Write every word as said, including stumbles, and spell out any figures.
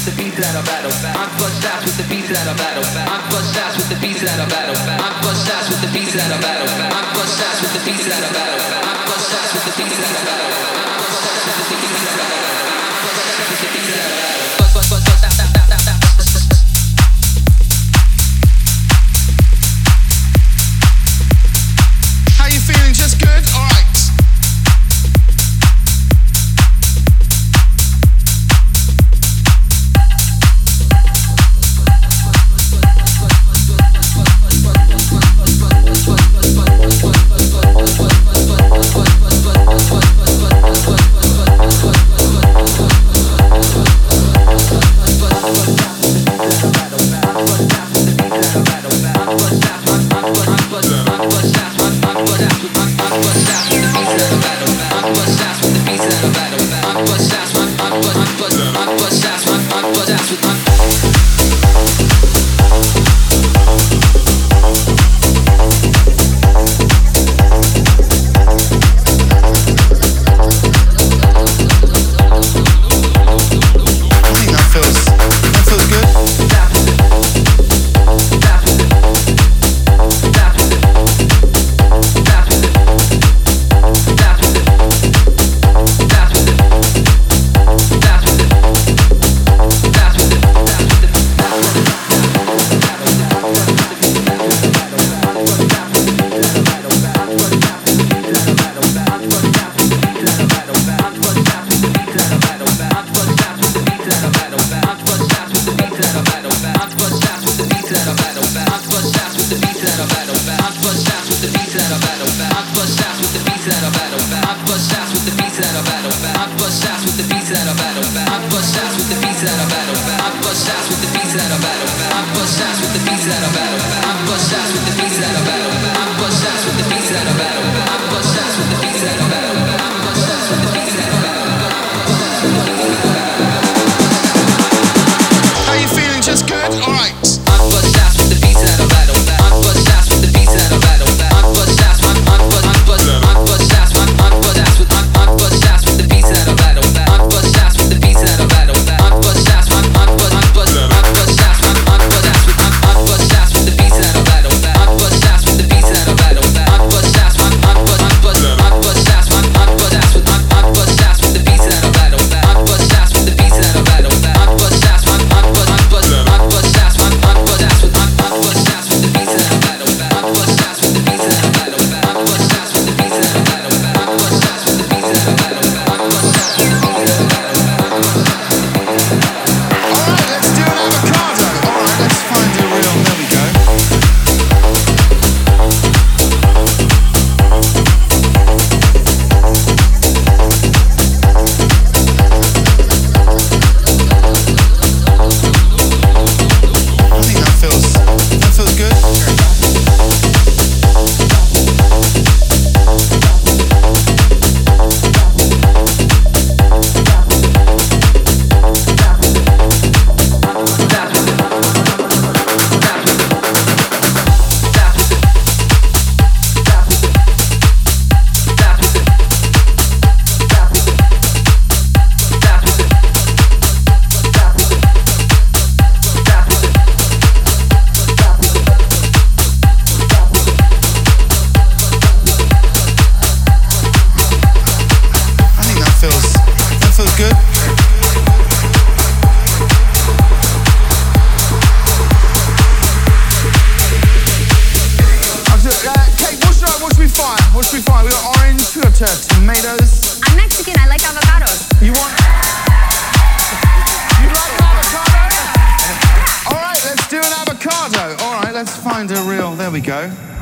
the beats that are battle. I'm flush shots with the beats that are battle. I'm flush shots with the beats that are battle. I'm flush shots with the beats that are battle. I'm flush shots with the beats that are battle. I'm flush shots with the beats that are battle. I'm flush shots with the beats that are battle. I'm flush shots with the beats that are battle. Flush, flush, flush, flush, flush, flush, flush, flush. How you feeling? Just good? All right. Find a real, there we go.